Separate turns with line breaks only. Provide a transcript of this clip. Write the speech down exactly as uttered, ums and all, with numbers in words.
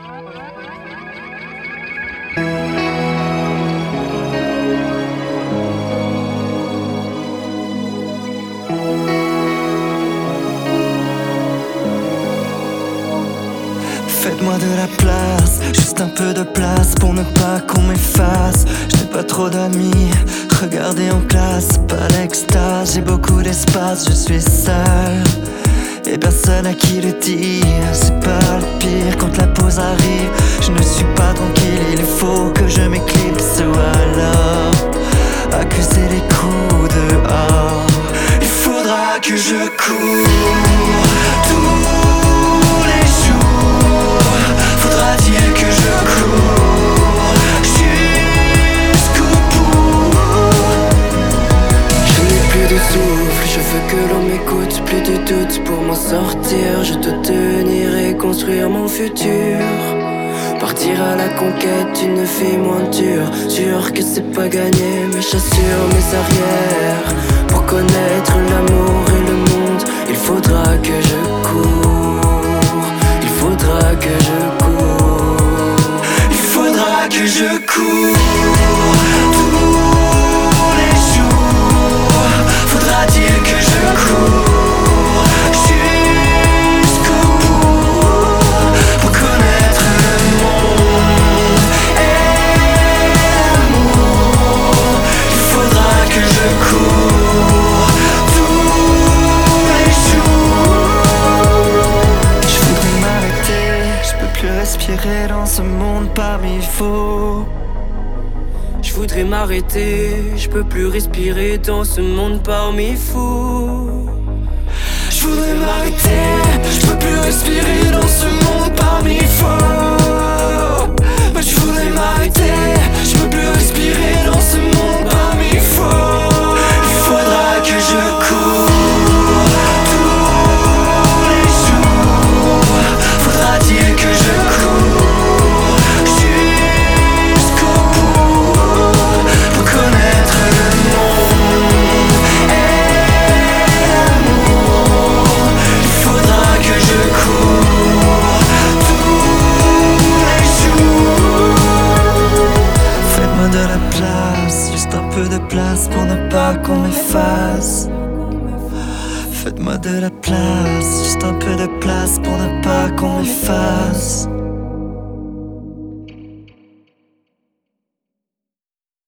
Faites-moi de la place, juste un peu de place pour ne pas qu'on m'efface. Je n'ai pas trop d'amis, regardez en classe, pas l'extase. J'ai beaucoup d'espace, je suis seul et personne à qui le dire. C'est pas le pire quand la pause arrive. Je ne suis pas tranquille, il faut que je m'éclipse ou alors accuser les coups dehors. Il faudra que je cours tous les jours. Faudra-t-il que je cours jusqu'au bout?
Je n'ai plus de souffle, je veux que l'on m'écoute. Plus de doute pour m'en sortir. Je dois tenir et construire mon futur. Partir à la conquête d'une vie moins dure. Sûr que c'est pas gagné, mais j'assure mes arrières. Pour connaître l'amour et le monde, il faudra que je cours. Il faudra que je cours.
Il faudra que je cours tous les jours. Faudra-t-il que je cours jusqu'au bout pour connaître le monde et l'amour? Il faudra que je cours tous les jours. Je voudrais m'arrêter, je peux plus respirer dans ce monde parmi faux.
Je voudrais m'arrêter, je peux plus respirer dans ce monde parmi fous.
Je voudrais m'arrêter, je peux plus respirer dans ce monde parmi faux. Mais je voudrais m'arrêter, je peux plus respirer dans ce monde parmi faux. Il faudra que je cours tous les jours. Faudra-t-il que je cours jusqu'au bout pour connaître le monde et l'amour? Il faudra que je cours tous les jours. Faites-moi de la place, juste un peu de place pour ne pas qu'on m'efface. Faites-moi de la place, juste un peu de place pour ne pas qu'on m'efface.